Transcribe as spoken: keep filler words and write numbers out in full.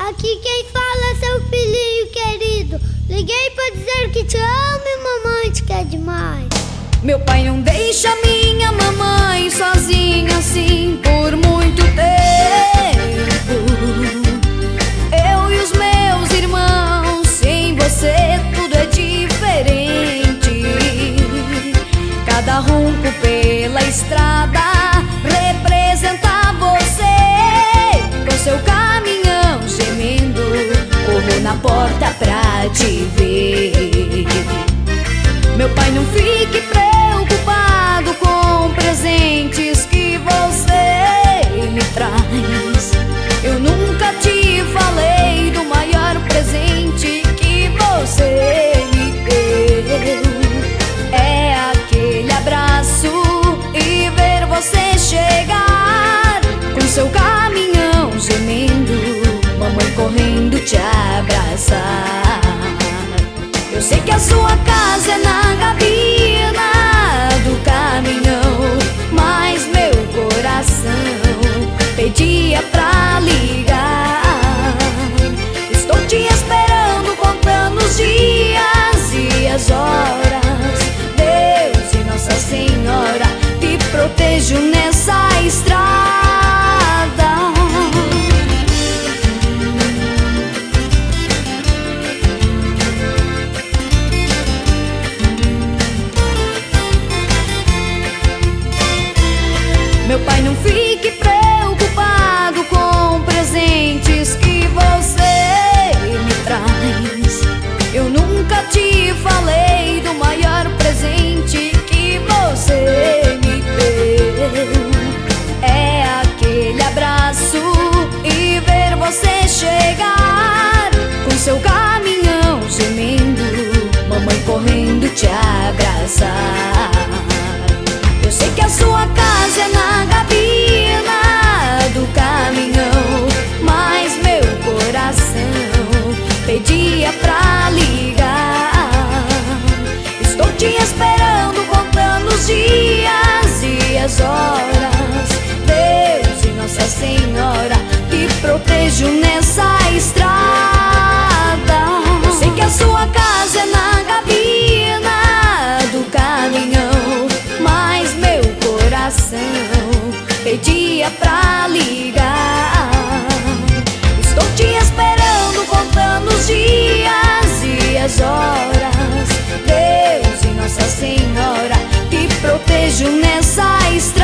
Aqui quem fala é seu filhinho querido. Liguei pra dizer que te amo e mamãe te quer demais. Meu pai não deixa minha mamãe sozinha assim por muito tempo. Eu e os meus irmãos, sem você tudo é diferente. Cada ronco pela estrada representa você. Com seu caminhão gemendo, corro na porta pra te ver. Meu pai, não fique preocupado com presentes que você me traz. Eu nunca te falei do maior presente que você me deu. É aquele abraço e ver você chegar com seu caminhão gemendo, mamãe correndo te abraçar. Eu sei que a sua casa é na gabina do caminhão, mas meu coração pedia pra ligar. Estou te esperando, contando os dias e as horas. Deus e Nossa Senhora te protejo nessa estrada. Meu pai, não fique preocupado com presentes que você me traz. Eu nunca te falei do maior presente que você me deu. É aquele abraço e ver você chegar com seu caminhão gemendo, mamãe correndo te abraçar. Eu sei que a sua casa é na gabina do caminhão, mas meu coração pedia pra ligar. Estou te esperando, contando os dias e as horas. Deus e Nossa Senhora te protejo nessa estrada. Eu sei que a sua casa é na gabina do caminhão, mas meu coração pedia pra ligar. Estou te esperando, contando os dias e as horas. Deus e Nossa Senhora te protejo nessa estrada.